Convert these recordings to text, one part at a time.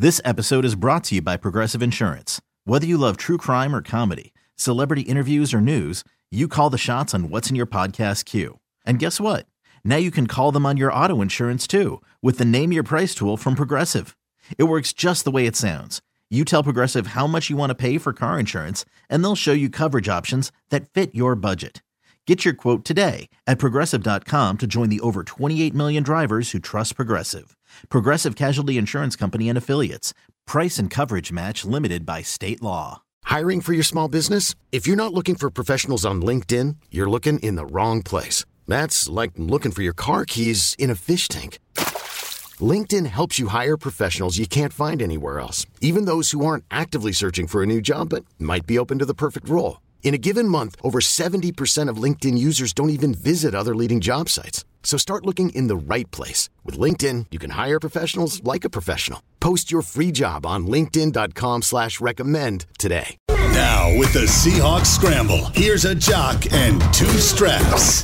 This episode is brought to you by Progressive Insurance. Whether you love true crime or comedy, celebrity interviews or news, you call the shots on what's in your podcast queue. And guess what? Now you can call them on your auto insurance too with the Name Your Price tool from Progressive. It works just the way it sounds. You tell Progressive how much you want to pay for car insurance, and they'll show you coverage options that fit your budget. Get your quote today at Progressive.com to join the over 28 million drivers who trust Progressive. Progressive Casualty Insurance Company and Affiliates. Price and coverage match limited by state law. Hiring for your small business? If you're not looking for professionals on LinkedIn, you're looking in the wrong place. That's like looking for your car keys in a fish tank. LinkedIn helps you hire professionals you can't find anywhere else, even those who aren't actively searching for a new job but might be open to the perfect role. In a given month, over 70% of LinkedIn users don't even visit other leading job sites. So start looking in the right place. With LinkedIn, you can hire professionals like a professional. Post your free job on linkedin.com/recommend today. Now with the Seahawks Scramble, here's a jock and two straps.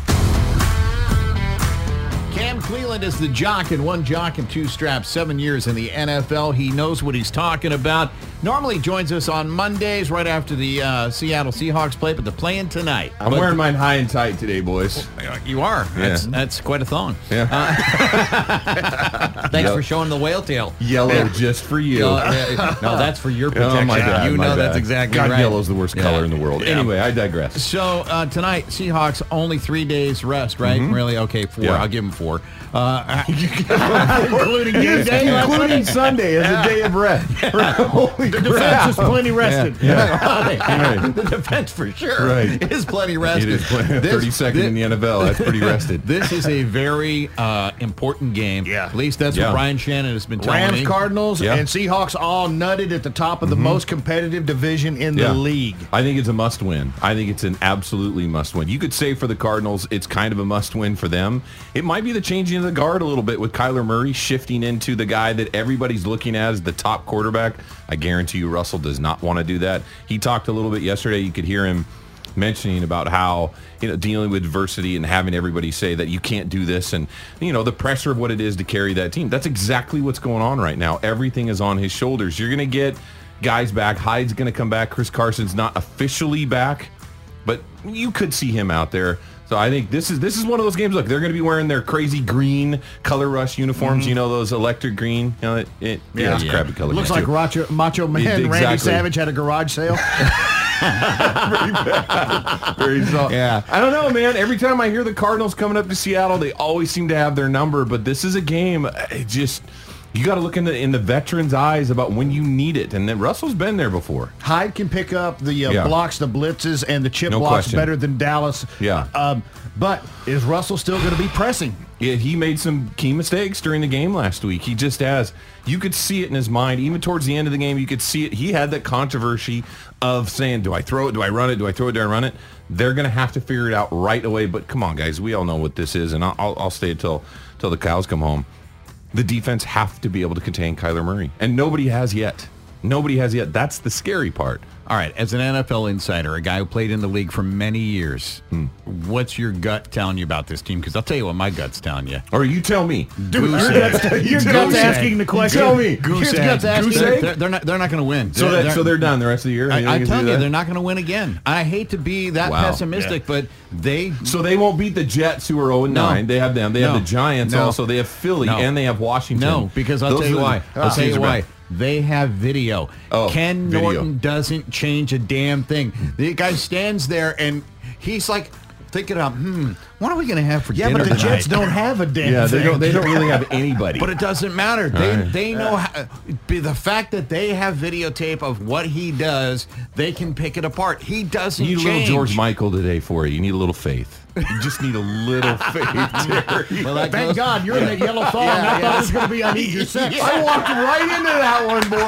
Cam Cleland is the jock, and one jock and two straps, 7 years in the NFL. He knows what he's talking about. Normally joins us on Mondays right after the Seattle Seahawks play, but they're playing tonight. I'm wearing mine high and tight today, boys. You are. Yeah. That's quite a thong. Yeah. Thanks for showing the whale tail. Yellow just for you. No, that's for your protection. Oh, my bad, you my know bad. that's exactly God, right. yellow's the worst color in the world. Yeah. Anyway, I digress. So tonight, Seahawks only 3 days rest, right? Mm-hmm. Really? Okay, 4. Yeah. I'll give them 4. Including game day, including Sunday as a day of rest. Holy The defense is plenty rested. Right. The defense for sure Right. is plenty rested. It is 32nd in the NFL. That's pretty rested. This is a very important game. Yeah. At least that's Yeah. what Brian Shannon has been telling Rams, me. Cardinals, Yeah. and Seahawks all nutted at the top of the most competitive division in the league. I think it's a must-win. I think it's an absolutely must-win. You could say for the Cardinals, it's kind of a must-win for them. It might be the changing of the guard a little bit with Kyler Murray shifting into the guy that everybody's looking at as the top quarterback. I guarantee you Russell does not want to do that. He talked a little bit yesterday. You could hear him mentioning about how, dealing with adversity and having everybody say that you can't do this and, the pressure of what it is to carry that team. That's exactly what's going on right now. Everything is on his shoulders. You're going to get guys back. Hyde's going to come back. Chris Carson's not officially back, but you could see him out there. So I think this is one of those games. Look, they're going to be wearing their crazy green Color Rush uniforms. Those electric green. It's crappy color. Looks like Macho Man Exactly. Randy Savage had a garage sale. Very soft. Yeah. I don't know, man. Every time I hear the Cardinals coming up to Seattle, they always seem to have their number. But this is a game. You got to look in the veterans' eyes about when you need it. And then Russell's been there before. Hyde can pick up the blocks, the blitzes, and the chip No blocks question. better than Dallas. Yeah. But is Russell still going to be pressing? Yeah, he made some key mistakes during the game last week. He just has. You could see it in his mind. Even towards the end of the game, you could see it. He had that controversy of saying, do I throw it? Do I run it? Do I throw it? Do I run it? They're going to have to figure it out right away. But come on, guys. We all know what this is, and I'll stay till the cows come home. The defense have to be able to contain Kyler Murray. And nobody has yet. That's the scary part. All right, as an NFL insider, a guy who played in the league for many years, what's your gut telling you about this team? Because I'll tell you what my gut's telling you. Or you tell me. Dude, your gut's asking the question. Tell me. Your gut's asking. They're not going to win. So they're done the rest of the year? I tell you, they're not going to win again. I hate to be that pessimistic, but they... So they won't beat the Jets, who are 0-9. No. They have them. They have the Giants also. They have Philly, and they have Washington. No, because I'll tell you why. I'll tell you why. They have video. Ken video. Norton doesn't change a damn thing. The guy stands there and he's like thinking of, what are we going to have for dinner but the tonight? Jets don't have a damn thing. They don't really have anybody. But it doesn't matter. They know how, the fact that they have videotape of what he does, they can pick it apart. He doesn't You need change. a little George Michael today for you. You need a little faith. You just need a little faith, Terry. Well, that Thank goes- God you're in that yellow thong. I thought it was going to be on either sex. I walked right into that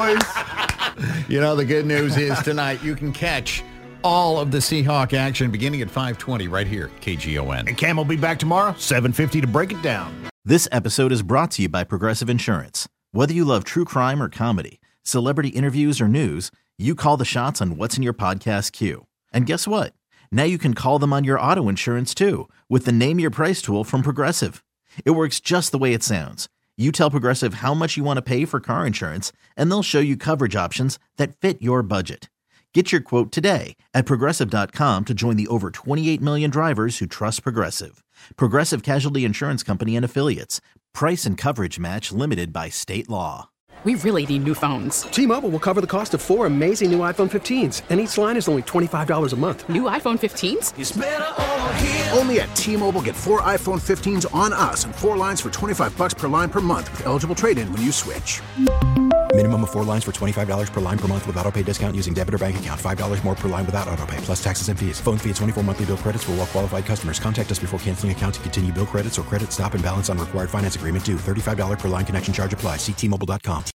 one, boys. The good news is tonight you can catch all of the Seahawk action beginning at 5:20 right here, KGON. And Cam will be back tomorrow, 7:50 to break it down. This episode is brought to you by Progressive Insurance. Whether you love true crime or comedy, celebrity interviews or news, you call the shots on what's in your podcast queue. And guess what? Now you can call them on your auto insurance too with the Name Your Price tool from Progressive. It works just the way it sounds. You tell Progressive how much you want to pay for car insurance, and they'll show you coverage options that fit your budget. Get your quote today at Progressive.com to join the over 28 million drivers who trust Progressive. Progressive Casualty Insurance Company and Affiliates. Price and coverage match limited by state law. We really need new phones. T-Mobile will cover the cost of 4 amazing new iPhone 15s, and each line is only $25 a month. New iPhone 15s? It's better over here. Only at T-Mobile, get 4 iPhone 15s on us and 4 lines for $25 per line per month with eligible trade-in when you switch. Minimum of 4 lines for $25 per line per month with autopay discount using debit or bank account. $5 more per line without autopay, plus taxes and fees. Phone fee at 24 monthly bill credits for well-qualified customers. Contact us before canceling account to continue bill credits or credit stop and balance on required finance agreement due. $35 per line connection charge applies. See T-Mobile.com.